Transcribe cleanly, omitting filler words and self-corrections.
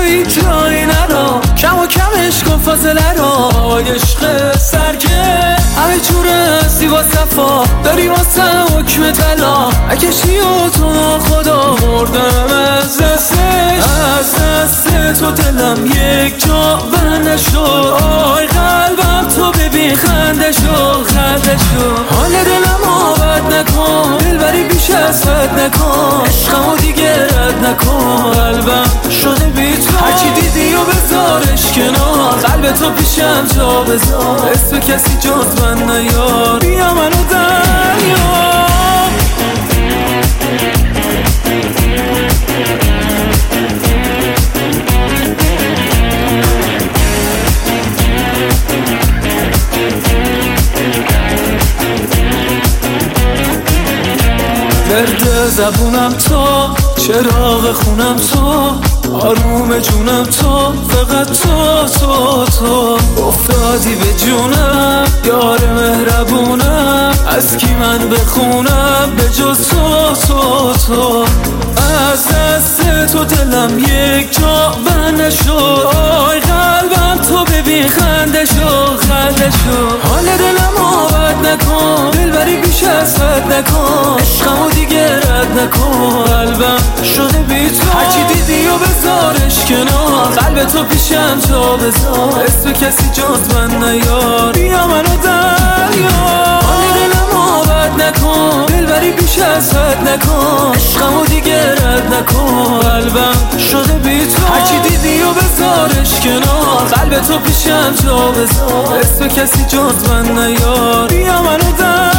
هیچ جایی نرا، کم و کمش کن فاصله را. عشق سرکه همه جوره زیبا صفا داری واسه حکم طلا. اکشی و تو خدا مردم از دست تو دلم یک جا بند نشد. آی قلبم تو ببین خنده شد. حال دلم آبد نکن، دلبری بیش از حد نکن. عشقمو دیگه رد نکن، قلبم شده بی تو. هرچی دیدی و بذارش کنار، قلب تو پیشم جا بذار. اسم کسی جز من نیار، بیا منو دریار. گرد زبونم تو، چراغ خونم تو، آروم جونم تو، فقط تو افتادی به جونم، یار مهربونم. از کی من بخونم به جز تو. از دست تو دلم یک جا بند نشد. آی قلبم تو ببین خنده شد. حال دلم آبد نکن، دلبری بیش از حد نکن. عشقمو دیگه رد نکن، قلبم شده بی تو. هرچی دیدی و بذارش کنار، قلب تو پیشم جا بذار. اسم کسی جز من نیار، بیا منو دریار. حال دلم آبد نکن، دلبری بیش از حد نکن. عشقمو دیگه رد نکن، قلبم شده بی تو. هرچی دیدی و بذارش کنار، قلب تو پیشم جا بذار. اسم کسی جز من نیار، بیا منو دریار.